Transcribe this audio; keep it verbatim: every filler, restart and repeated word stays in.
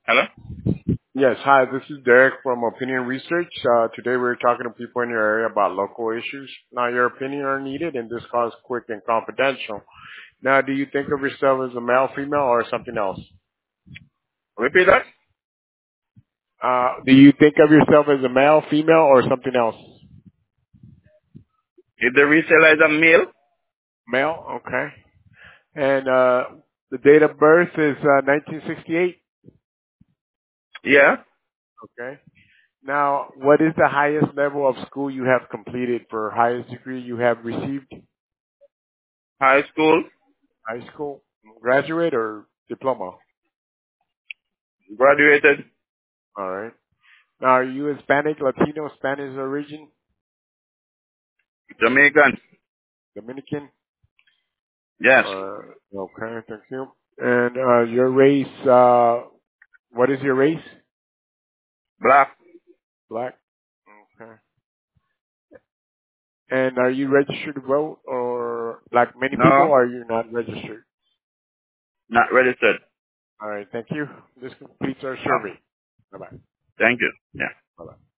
Hello? Yes, hi, this is Derek from Opinion Research. Uh, today we're talking to people in your area about local issues. Now, your opinion are needed, and this call is quick and confidential. Now, do you think of yourself as a male, female, or something else? Repeat that? Uh, do you think of yourself as a male, female, or something else? If the reseller is a male? Male, okay. And uh, the date of birth is uh, nineteen sixty-eight, Yeah. okay. Now, what is the highest level of school you have completed for highest degree you have received? High school? High school, graduate, or diploma? Graduated? All right. Now, are you Hispanic, Latino, Spanish origin, Jamaican? Dominican? Yes. Uh, okay, thank you. And uh, your race, uh, what is your race? Black? Black? Okay. And are you registered to vote, or like many people, No. are you not registered? Not registered. All right, thank you. This completes our No. survey. Bye-bye. Thank you. Yeah. Bye-bye.